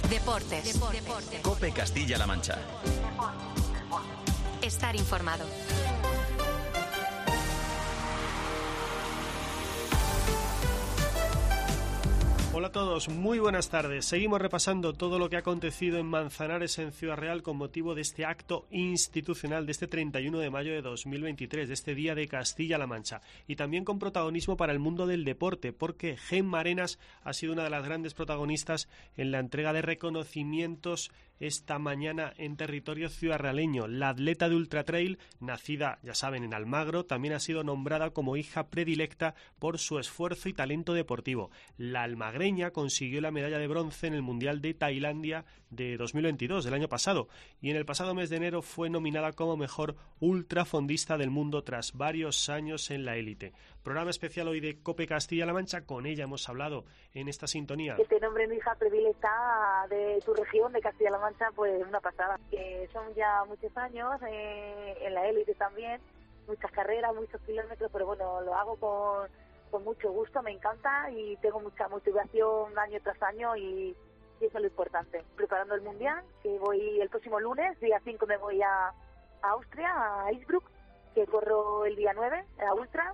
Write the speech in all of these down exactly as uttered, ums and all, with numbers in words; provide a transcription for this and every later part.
Deportes. Deportes. COPE Castilla-La Mancha. Estar informado. Hola a todos, muy buenas tardes. Seguimos repasando todo lo que ha acontecido en Manzanares, en Ciudad Real, con motivo de este acto institucional de este treinta y uno de mayo de dos mil veintitrés, de este Día de Castilla-La Mancha. Y también con protagonismo para el mundo del deporte, porque Gemma Arenas ha sido una de las grandes protagonistas en la entrega de reconocimientos esta mañana en territorio ciudadrealeño. La atleta de ultratrail, nacida, ya saben, en Almagro, también ha sido nombrada como hija predilecta por su esfuerzo y talento deportivo. La almagreña consiguió la medalla de bronce en el Mundial de Tailandia de dos mil veintidós, del año pasado, y en el pasado mes de enero fue nominada como mejor ultrafondista del mundo tras varios años en la élite. Programa especial hoy de COPE Castilla-La Mancha, con ella hemos hablado en esta sintonía. Que te nombre mi hija predilecta de tu región, de Castilla-La Mancha, pues una pasada. Que son ya muchos años eh, en la élite también, muchas carreras, muchos kilómetros, pero bueno, lo hago con, con mucho gusto, me encanta y tengo mucha motivación año tras año y, y eso es lo importante. Preparando el Mundial, que voy el próximo lunes, día cinco me voy a, a Austria, a Innsbruck, que corro el día nueve, a Ultra,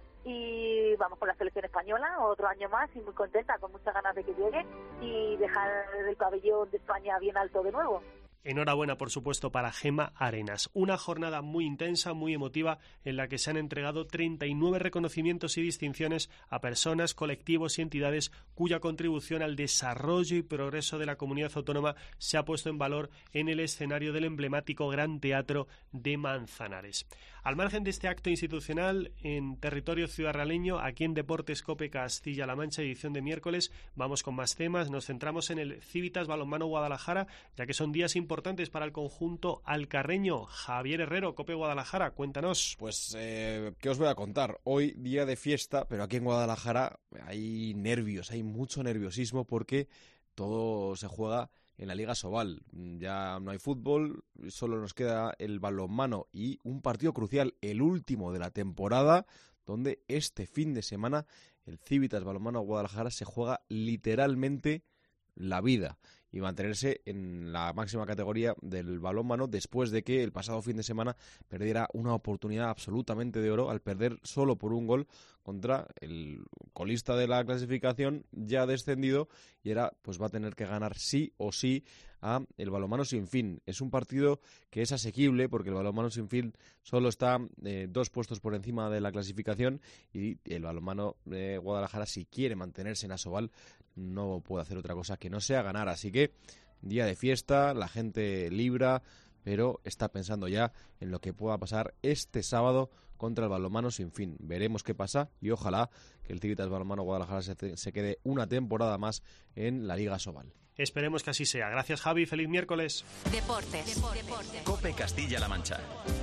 y vamos con la selección española otro año más y muy contenta, con muchas ganas de que llegue y dejar el pabellón de España bien alto de nuevo. Enhorabuena, por supuesto, para Gemma Arenas. Una jornada muy intensa, muy emotiva, en la que se han entregado treinta y nueve reconocimientos y distinciones a personas, colectivos y entidades cuya contribución al desarrollo y progreso de la comunidad autónoma se ha puesto en valor en el escenario del emblemático Gran Teatro de Manzanares. Al margen de este acto institucional, en territorio ciudadrealeño, aquí en Deportes COPE Castilla-La Mancha, edición de miércoles, vamos con más temas. Nos centramos en el Civitas Balonmano Guadalajara, ya que son días importantes importantes para el conjunto alcarreño. Javier Herrero, COPE Guadalajara, cuéntanos. Pues, eh, ¿qué os voy a contar? Hoy día de fiesta, pero aquí en Guadalajara hay nervios, hay mucho nerviosismo porque todo se juega en la Liga Sobal. Ya no hay fútbol, solo nos queda el balonmano y un partido crucial, el último de la temporada, donde este fin de semana el Civitas Balonmano Guadalajara se juega literalmente la vida y mantenerse en la máxima categoría del balonmano después de que el pasado fin de semana perdiera una oportunidad absolutamente de oro al perder solo por un gol contra el colista de la clasificación ya descendido, y ahora pues va a tener que ganar sí o sí a el Balonmano Sin Fin. Es un partido que es asequible porque el Balonmano Sin Fin solo está eh, dos puestos por encima de la clasificación y el Balonmano de Guadalajara, si quiere mantenerse en Asobal, no puede hacer otra cosa que no sea ganar. Así que día de fiesta, la gente libra, pero está pensando ya en lo que pueda pasar este sábado contra el Balonmano Sin Fin. Veremos qué pasa y ojalá que el Civitas Balonmano Guadalajara se, se quede una temporada más en la Liga Sobal. Esperemos que así sea. Gracias, Javi. Feliz miércoles. Deportes. Deportes. COPE Castilla-La Mancha.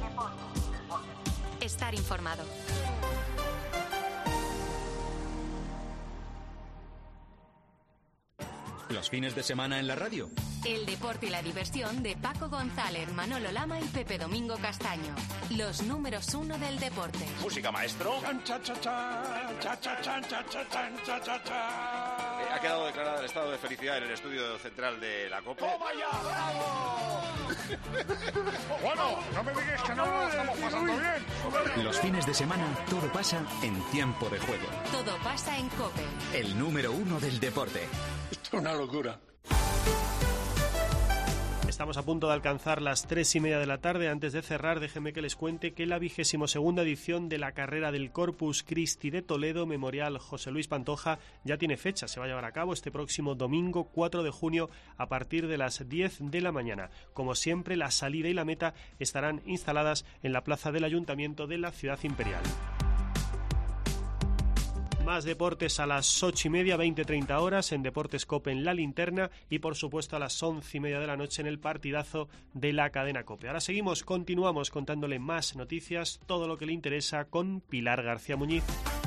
Estar informado. Los fines de semana en la radio. El deporte y la diversión de Paco González, Manolo Lama y Pepe Domingo Castaño. Los números uno del deporte. Música, maestro. Ha quedado declarado el estado de felicidad en el estudio central de la COPE. ¡Toma ya! ¡Bravo! Bueno, no me digas que no lo estamos pasando bien. Los fines de semana todo pasa en tiempo de juego. Todo pasa en COPE. El número uno del deporte. Esto es una locura. Estamos a punto de alcanzar las tres y media de la tarde. Antes de cerrar, déjenme que les cuente que la vigésimo segunda edición de la carrera del Corpus Christi de Toledo, Memorial José Luis Pantoja, ya tiene fecha. Se va a llevar a cabo este próximo domingo cuatro de junio a partir de las diez de la mañana. Como siempre, la salida y la meta estarán instaladas en la plaza del Ayuntamiento de la Ciudad Imperial. Más deportes a las ocho y media, veinte treinta horas en Deportes COPE en La Linterna y por supuesto a las once y media de la noche en el partidazo de la cadena COPE. Ahora seguimos, continuamos contándole más noticias, todo lo que le interesa con Pilar García Muñiz.